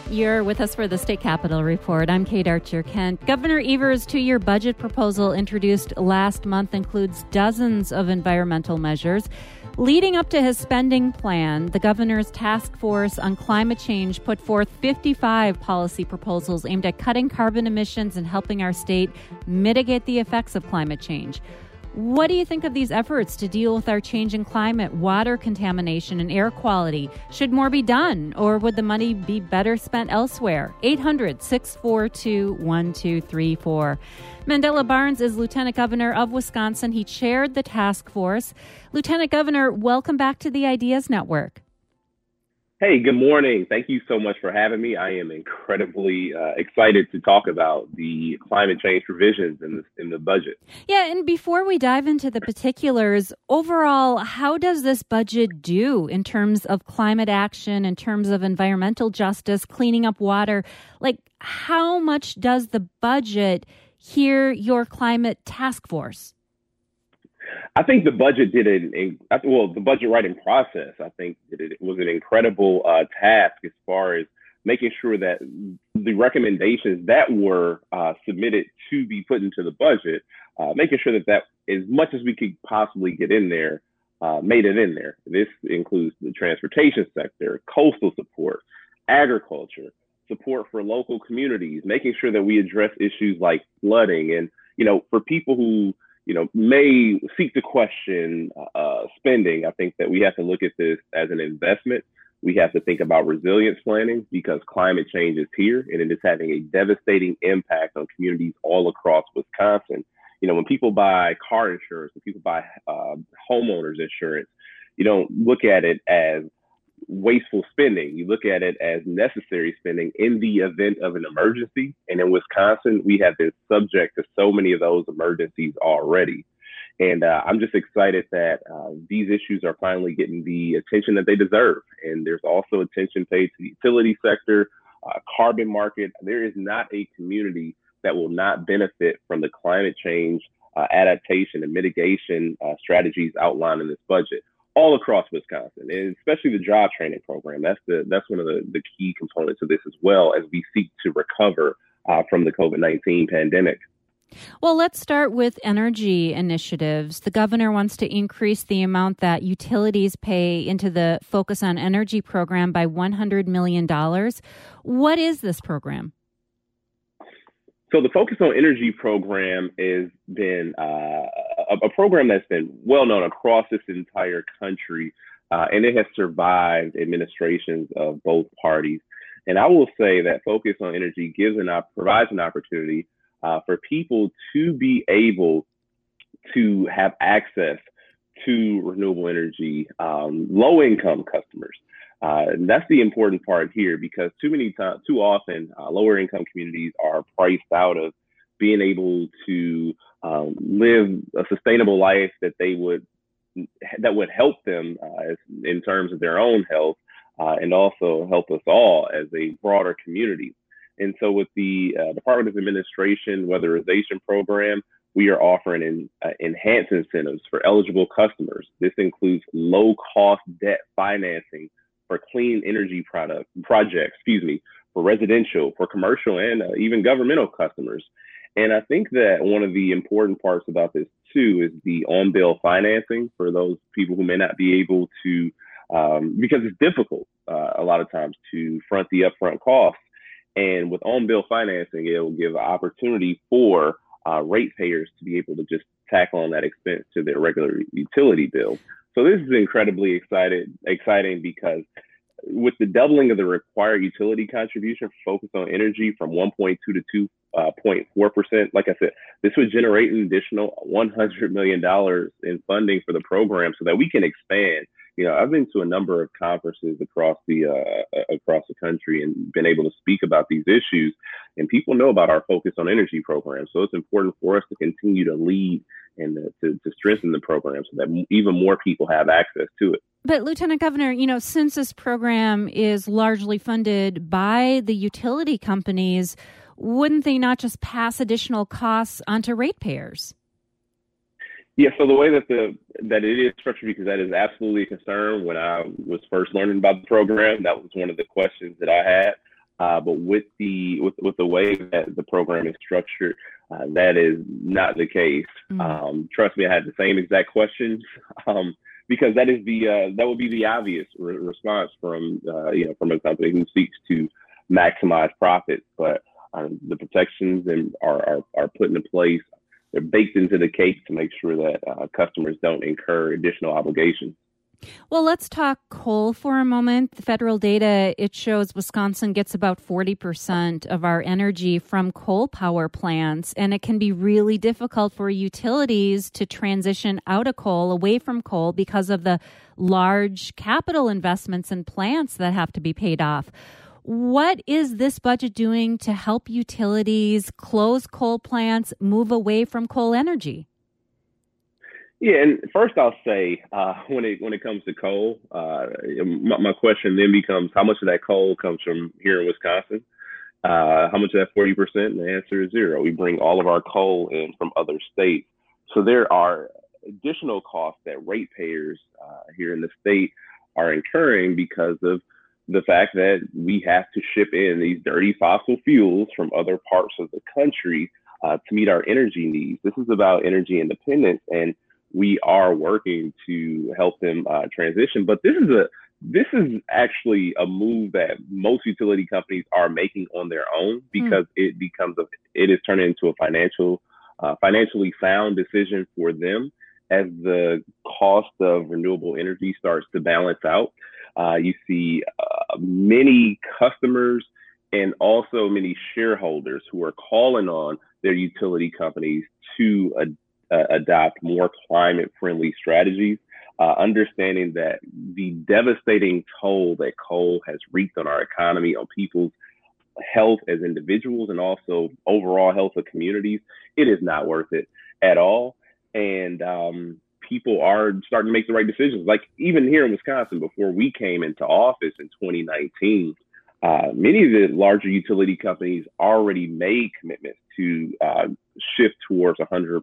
You're with us for the State Capitol Report. I'm Kate Archer-Kent. Governor Evers' two-year budget proposal introduced last month includes dozens of environmental measures. Leading up to his spending plan, the governor's task force on climate change put forth 55 policy proposals aimed at cutting carbon emissions and helping our state mitigate the effects of climate change. What do you think of these efforts to deal with our changing climate, water contamination, and air quality? Should more be done, or would the money be better spent elsewhere? 800-642-1234. Mandela Barnes is Lieutenant Governor of Wisconsin. He chaired the task force. Lieutenant Governor, welcome back to the Ideas Network. Hey, good morning. Thank you so much for having me. I am incredibly excited to talk about the climate change provisions in the budget. Yeah, and before we dive into the particulars, overall, how does this budget do in terms of climate action, in terms of environmental justice, cleaning up water? Like, how much does the budget hear your climate task force? I think the budget the budget writing process, I think it was an incredible task as far as making sure that the recommendations that were submitted to be put into the budget, making sure that as much as we could possibly get in there, made it in there. This includes the transportation sector, coastal support, agriculture, support for local communities, making sure that we address issues like flooding. And, for people who may seek to question spending, I think that we have to look at this as an investment. We have to think about resilience planning because climate change is here and it is having a devastating impact on communities all across Wisconsin. When people buy car insurance, when people buy homeowners insurance, you don't look at it as wasteful spending. You look at it as necessary spending in the event of an emergency. And in Wisconsin, we have been subject to so many of those emergencies already. And I'm just excited that these issues are finally getting the attention that they deserve. And there's also attention paid to the utility sector, carbon market. There is not a community that will not benefit from the climate change adaptation and mitigation strategies outlined in this budget, all across Wisconsin, and especially the job training program. That's one of the key components of this as well as we seek to recover from the COVID-19 pandemic. Well, let's start with energy initiatives. The governor wants to increase the amount that utilities pay into the Focus on Energy program by $100 million. What is this program? So the Focus on Energy program has been a program that's been well known across this entire country, and it has survived administrations of both parties. And I will say that Focus on Energy provides an opportunity for people to be able to have access to renewable energy, low-income customers. And that's the important part here because too often, lower income communities are priced out of being able to live a sustainable life that would help them in terms of their own health and also help us all as a broader community. And so with the Department of Administration weatherization program, we are offering enhanced incentives for eligible customers. This includes low-cost debt financing for clean energy projects, for residential, for commercial, and even governmental customers. And I think that one of the important parts about this, too, is the on-bill financing for those people who may not be able to, because it's difficult a lot of times to front the upfront costs. And with on-bill financing, it will give an opportunity for ratepayers to be able to just tackle on that expense to their regular utility bill. So this is incredibly exciting because with the doubling of the required utility contribution for Focus on Energy from 1.2 to 2.4%, like I said, this would generate an additional $100 million in funding for the program so that we can expand. I've been to a number of conferences across the country and been able to speak about these issues, and people know about our Focus on Energy program. So it's important for us to continue to lead and to strengthen the program so that even more people have access to it. But Lieutenant Governor, since this program is largely funded by the utility companies, wouldn't they not just pass additional costs onto ratepayers? Yeah, so the way that it is structured, because that is absolutely a concern. When I was first learning about the program, that was one of the questions that I had. But with the way that the program is structured, that is not the case. Trust me, I had the same exact questions because that would be the obvious response from from a company who seeks to maximize profits. But the protections are put into place. They're baked into the cake to make sure that customers don't incur additional obligations. Well, let's talk coal for a moment. The federal data, it shows Wisconsin gets about 40% of our energy from coal power plants, and it can be really difficult for utilities to transition out of coal, away from coal, because of the large capital investments in plants that have to be paid off. What is this budget doing to help utilities close coal plants, move away from coal energy? Yeah, and first I'll say when it comes to coal, my question then becomes how much of that coal comes from here in Wisconsin? How much of that 40%? And the answer is zero. We bring all of our coal in from other states, so there are additional costs that ratepayers here in the state are incurring because of the fact that we have to ship in these dirty fossil fuels from other parts of the country to meet our energy needs. This is about energy independence, and we are working to help them transition. But this is actually a move that most utility companies are making on their own because it is turning into a financially sound decision for them as the cost of renewable energy starts to balance out. You see many customers and also many shareholders who are calling on their utility companies to adopt more climate-friendly strategies, understanding that the devastating toll that coal has wreaked on our economy, on people's health as individuals, and also overall health of communities, it is not worth it at all. And people are starting to make the right decisions. Like even here in Wisconsin, before we came into office in 2019, many of the larger utility companies already made commitments to shift towards 100%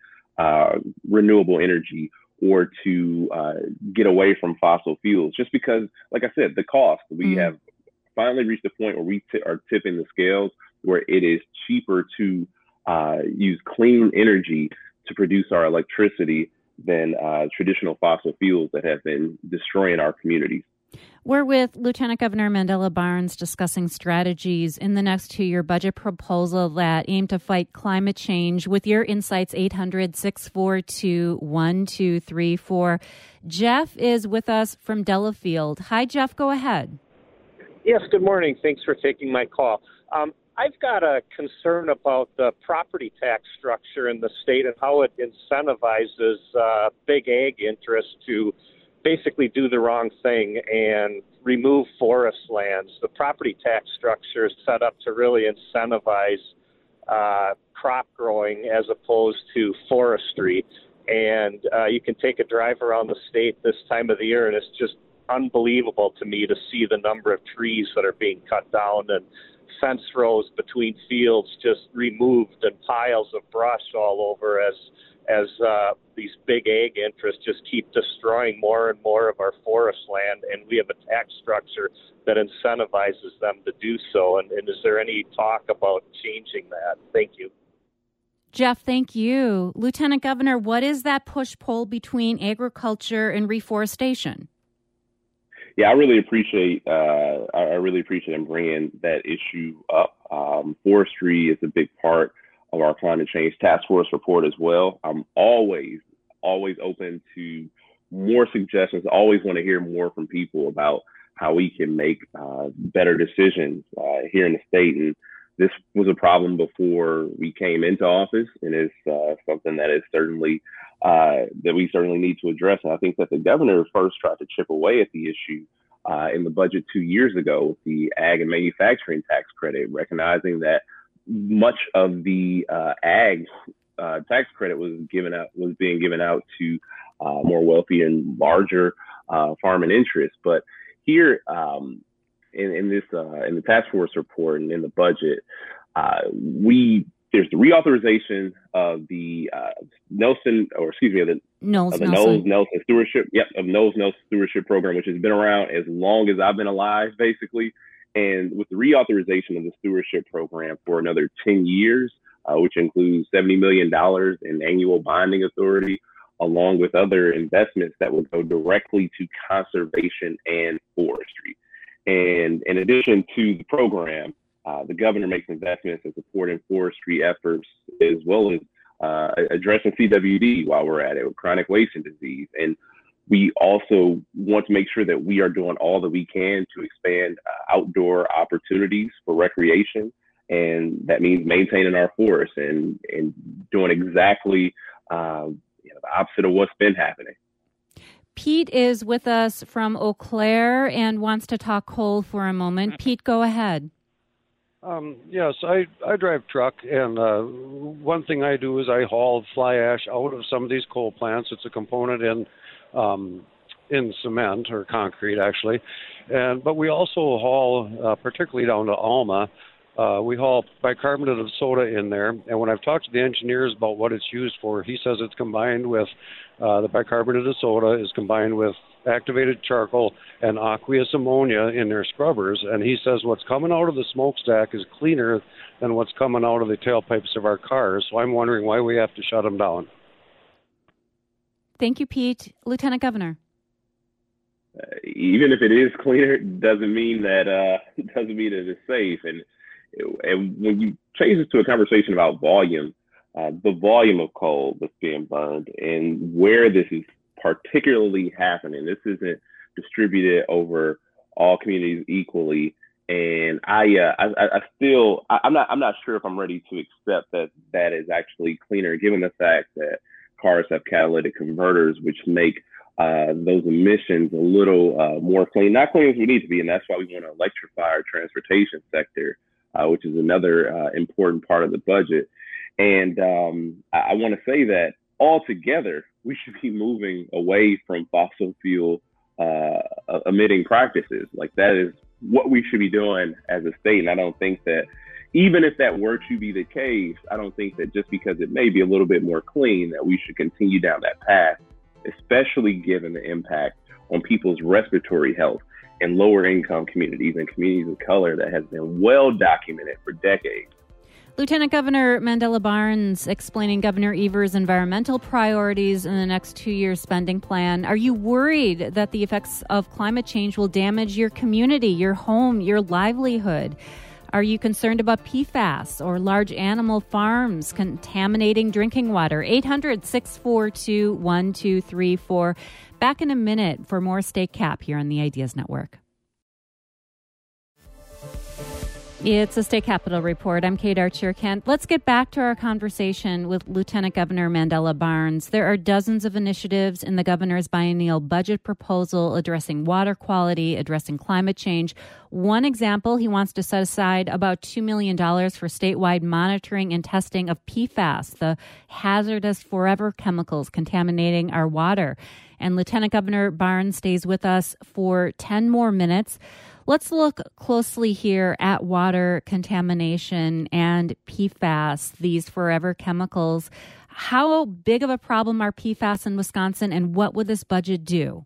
renewable energy or to get away from fossil fuels, just because, like I said, the cost. We have finally reached a point where we are tipping the scales where it is cheaper to use clean energy to produce our electricity than traditional fossil fuels that have been destroying our communities. We're with Lieutenant Governor Mandela Barnes discussing strategies in the next 2-year budget proposal that aim to fight climate change. With your insights, 800-642-1234. Jeff is with us from Delafield. Hi, Jeff. Go ahead. Yes, good morning. Thanks for taking my call. I've got a concern about the property tax structure in the state and how it incentivizes big ag interests to basically do the wrong thing and remove forest lands. The property tax structure is set up to really incentivize crop growing as opposed to forestry. And you can take a drive around the state this time of the year, and it's just unbelievable to me to see the number of trees that are being cut down and fence rows between fields just removed and piles of brush all over as these big ag interests just keep destroying more and more of our forest land, and we have a tax structure that incentivizes them to do so. And is there any talk about changing that? Thank you. Jeff, thank you. Lieutenant Governor, what is that push-pull between agriculture and reforestation? Yeah, I really appreciate him bringing that issue up. Forestry is a big part of our climate change task force report as well. I'm always open to more suggestions. I always want to hear more from people about how we can make better decisions here in the state. And this was a problem before we came into office, and it's something that is certainly that we certainly need to address. And I think that the governor first tried to chip away at the issue in the budget 2 years ago with the ag and manufacturing tax credit, recognizing that much of the ag tax credit was being given out to more wealthy and larger farming interests. But here in the task force report and in the budget, there's the reauthorization of the Knowles Nelson Stewardship. Yep, of Knowles Nelson Stewardship Program, which has been around as long as I've been alive, basically. And with the reauthorization of the stewardship program for another 10 years, which includes $70 million in annual bonding authority, along with other investments that will go directly to conservation and forestry. And in addition to the program, the governor makes investments in supporting forestry efforts, as well as addressing CWD while we're at it, with chronic wasting disease. And we also want to make sure that we are doing all that we can to expand outdoor opportunities for recreation. And that means maintaining our forests and doing exactly the opposite of what's been happening. Pete is with us from Eau Claire and wants to talk coal for a moment. Pete, go ahead. Yes, I drive truck, and one thing I do is I haul fly ash out of some of these coal plants. It's a component in cement or concrete, actually, but we also haul, particularly down to Alma. We haul bicarbonate of soda in there, and when I've talked to the engineers about what it's used for, he says it's combined with the bicarbonate of soda is combined with activated charcoal and aqueous ammonia in their scrubbers, and he says what's coming out of the smokestack is cleaner than what's coming out of the tailpipes of our cars. So I'm wondering why we have to shut them down. Thank you, Pete. Lieutenant Governor. Even if it is cleaner, doesn't mean that it's safe. And when you change this to a conversation about volume, the volume of coal that's being burned and where this is particularly happening, this isn't distributed over all communities equally. And I'm not sure if I'm ready to accept that is actually cleaner, given the fact that cars have catalytic converters, which make those emissions a little more clean, not clean as we need to be. And that's why we want to electrify our transportation sector, which is another important part of the budget. And I want to say that altogether, we should be moving away from fossil fuel emitting practices. Like, that is what we should be doing as a state. And I don't think that, even if that were to be the case, I don't think that just because it may be a little bit more clean, that we should continue down that path, especially given the impact on people's respiratory health in lower income communities and communities of color that has been well documented for decades. Lieutenant Governor Mandela Barnes explaining Governor Evers' environmental priorities in the next 2-year spending plan. Are you worried that the effects of climate change will damage your community, your home, your livelihood? Are you concerned about PFAS or large animal farms contaminating drinking water? 800-642-1234. Back in a minute for more State Cap here on the Ideas Network. It's a State Capitol Report. I'm Kate Archer-Kent. Let's get back to our conversation with Lieutenant Governor Mandela Barnes. There are dozens of initiatives in the governor's biennial budget proposal addressing water quality, addressing climate change. One example, he wants to set aside about $2 million for statewide monitoring and testing of PFAS, the hazardous forever chemicals contaminating our water. And Lieutenant Governor Barnes stays with us for 10 more minutes. Let's look closely here at water contamination and PFAS, these forever chemicals. How big of a problem are PFAS in Wisconsin, and what would this budget do?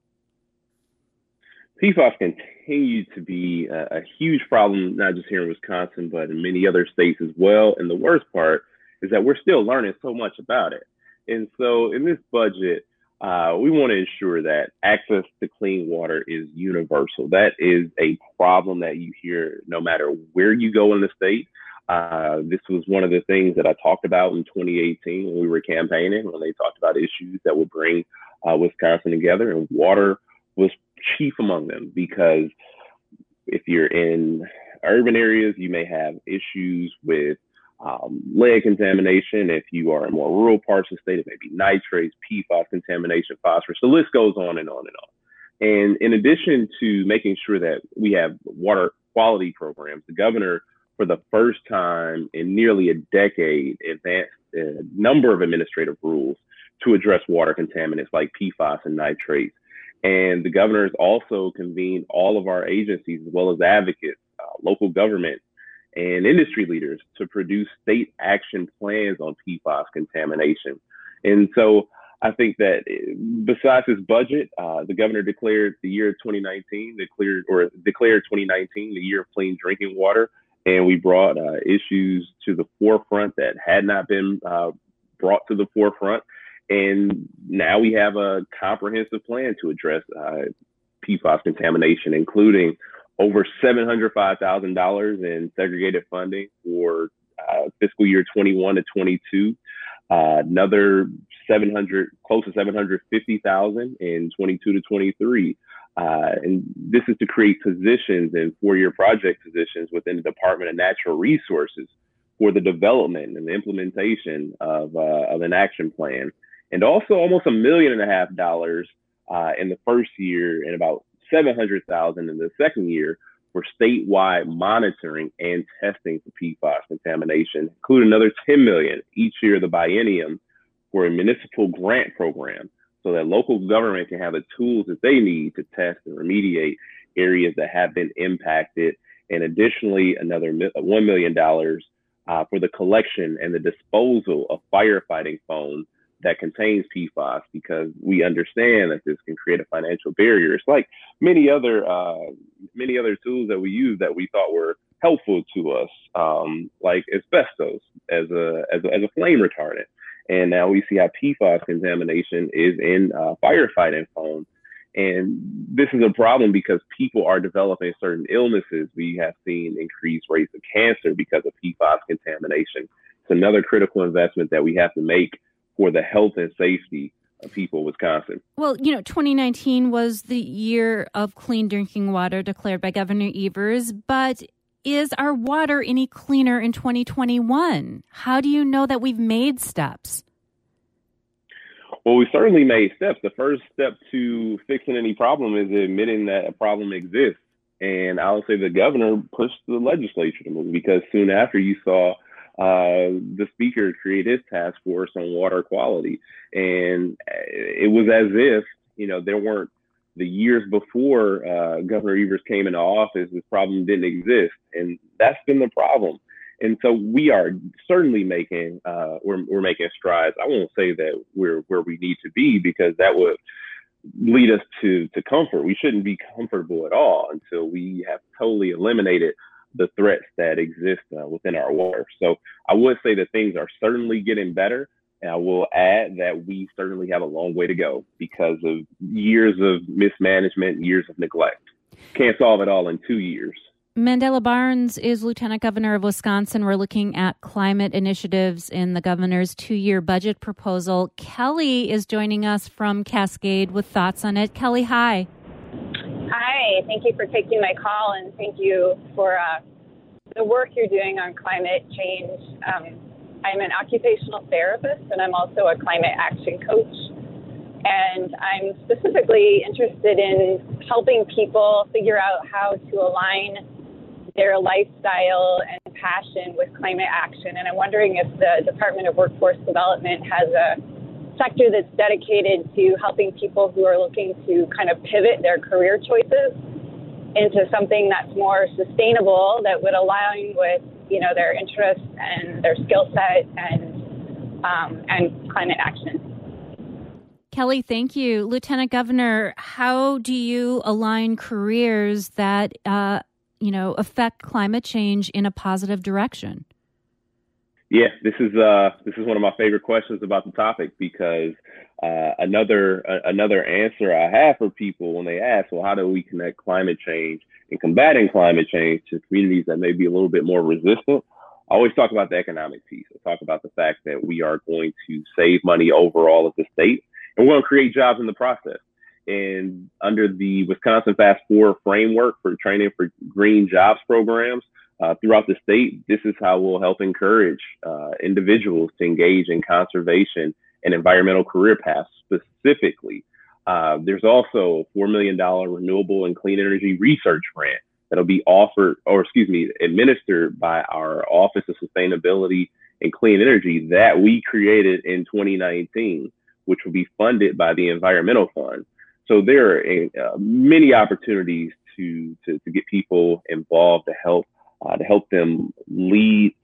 PFAS continue to be a huge problem, not just here in Wisconsin, but in many other states as well. And the worst part is that we're still learning so much about it. And so in this budget, we want to ensure that access to clean water is universal. That is a problem that you hear no matter where you go in the state. This was one of the things that I talked about in 2018 when we were campaigning, when they talked about issues that would bring Wisconsin together, and water was chief among them, because if you're in urban areas, you may have issues with lead contamination. If you are in more rural parts of the state, it may be nitrates, PFAS contamination, phosphorus. The list goes on and on and on. And in addition to making sure that we have water quality programs, the governor, for the first time in nearly a decade, advanced a number of administrative rules to address water contaminants like PFAS and nitrates. And the governor has also convened all of our agencies, as well as advocates, local government, and industry leaders to produce state action plans on PFAS contamination. And so I think that besides his budget, the governor declared the year 2019, declared 2019 the year of clean drinking water. And we brought issues to the forefront that had not been brought to the forefront. And now we have a comprehensive plan to address PFAS contamination, including over $705,000 in segregated funding for fiscal year 21 to 22. Another close to 750,000 in 22 to 23. And this is to create positions and 4-year project positions within the Department of Natural Resources for the development and the implementation of an action plan. And also almost $1.5 million in the first year and about $700,000 in the second year for statewide monitoring and testing for PFAS contamination, including another $10 million each year of the biennium for a municipal grant program so that local government can have the tools that they need to test and remediate areas that have been impacted. And additionally, another $1 million for the collection and the disposal of firefighting foam that contains PFAS, because we understand that this can create a financial barrier. It's like many other tools that we use that we thought were helpful to us, like asbestos as a flame retardant. And now we see how PFAS contamination is in firefighting foam. And this is a problem because people are developing certain illnesses. We have seen increased rates of cancer because of PFAS contamination. It's another critical investment that we have to make for the health and safety of people in Wisconsin. Well, 2019 was the year of clean drinking water declared by Governor Evers, but is our water any cleaner in 2021? How do you know that we've made steps? Well, we certainly made steps. The first step to fixing any problem is admitting that a problem exists. And I would say the governor pushed the legislature to move, because soon after you saw the speaker create his task force on water quality. And it was as if, there weren't, the years before Governor Evers came into office, this problem didn't exist. And that's been the problem. And so we are certainly making, we're making strides. I won't say that we're where we need to be, because that would lead us to comfort. We shouldn't be comfortable at all until we have totally eliminated the threats that exist within our water. So I would say that things are certainly getting better. And I will add that we certainly have a long way to go because of years of mismanagement, years of neglect. Can't solve it all in 2 years. Mandela Barnes is Lieutenant Governor of Wisconsin. We're looking at climate initiatives in the governor's 2-year budget proposal. Kelly is joining us from Cascade with thoughts on it. Kelly, hi. Hi, thank you for taking my call, and thank you for the work you're doing on climate change. I'm an occupational therapist, and I'm also a climate action coach. And I'm specifically interested in helping people figure out how to align their lifestyle and passion with climate action. And I'm wondering if the Department of Workforce Development has a sector that's dedicated to helping people who are looking to kind of pivot their career choices into something that's more sustainable, that would align with, their interests and their skill set and climate action. Kelly, thank you. Lieutenant Governor, how do you align careers that, affect climate change in a positive direction? Yeah, this is one of my favorite questions about the topic, because another answer I have for people when they ask, well, how do we connect climate change and combating climate change to communities that may be a little bit more resistant? I always talk about the economic piece. I talk about the fact that we are going to save money overall as a state, and we're going to create jobs in the process. And under the Wisconsin Fast Forward framework for training for green jobs programs throughout the state, this is how we'll help encourage individuals to engage in conservation and environmental career paths specifically. There's also a $4 million renewable and clean energy research grant that'll be administered by our Office of Sustainability and Clean Energy that we created in 2019, which will be funded by the Environmental Fund. So there are many opportunities to get people involved to help them lead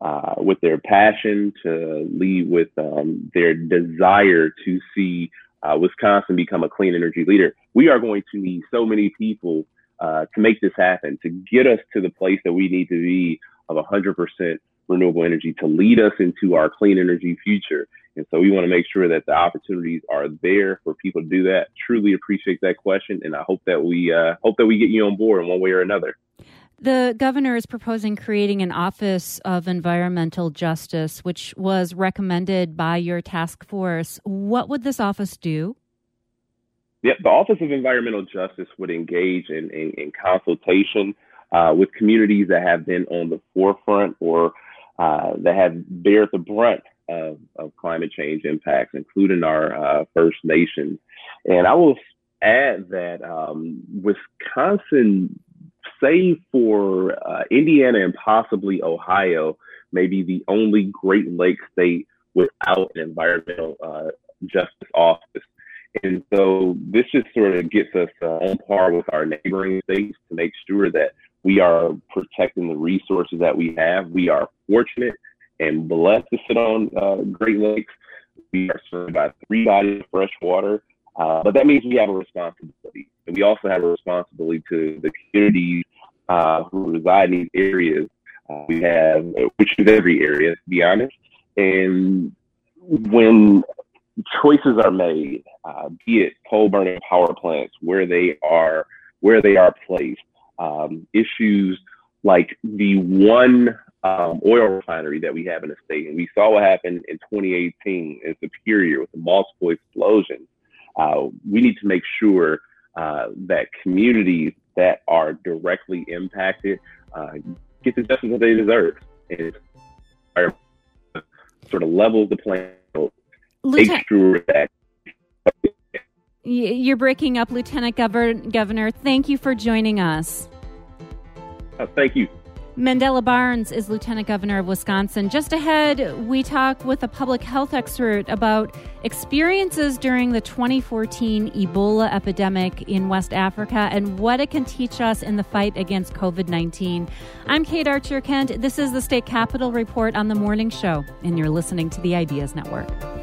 with their passion, to lead with their desire to see Wisconsin become a clean energy leader. We are going to need so many people to make this happen, to get us to the place that we need to be of 100% renewable energy, to lead us into our clean energy future. And so we want to make sure that the opportunities are there for people to do that. Truly appreciate that question, and I hope that we get you on board in one way or another. The governor is proposing creating an Office of Environmental Justice, which was recommended by your task force. What would this office do? Yeah, the Office of Environmental Justice would engage in consultation with communities that have been on the forefront or that have bared the brunt of climate change impacts, including our First Nations. And I will add that Wisconsin, save for Indiana and possibly Ohio, may be the only Great Lakes state without an environmental justice office. And so this just sort of gets us on par with our neighboring states to make sure that we are protecting the resources that we have. We are fortunate and blessed to sit on Great Lakes. We are surrounded by 3 bodies of fresh water, but that means we have a responsibility. And we also have a responsibility to the communities who reside in these areas. We have, which is every area, to be honest. And when choices are made, be it coal burning power plants, where they are placed, issues like the one oil refinery that we have in the state, and we saw what happened in 2018 in Superior with the multiple explosions. We need to make sure that communities that are directly impacted get the justice that they deserve, and sort of levels the playing field. Make sure that. You're breaking up, Lieutenant Governor. Thank you for joining us. Thank you. Mandela Barnes is Lieutenant Governor of Wisconsin. Just ahead, we talk with a public health expert about experiences during the 2014 Ebola epidemic in West Africa and what it can teach us in the fight against COVID-19. I'm Kate Archer-Kent. This is the State Capitol Report on the Morning Show, and you're listening to the Ideas Network.